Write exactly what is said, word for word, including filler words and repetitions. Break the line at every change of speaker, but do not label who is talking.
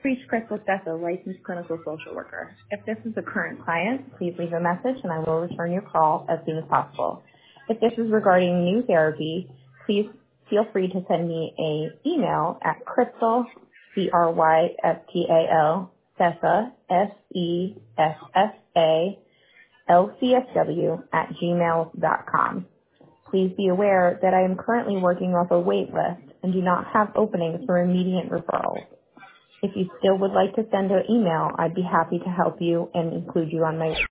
Reach Crystal Stessa, licensed clinical social worker. If this is a current client, please leave a message and I will return your call as soon as possible. If this is regarding new therapy, please feel free to send me a email at Crystal, C R Y S T A L, Stessa, S E S S A, L C S W at gmail dot com. Please be aware that I am currently working off a wait list and do not have openings for immediate referrals. If you still would like to send an email, I'd be happy to help you and include you on my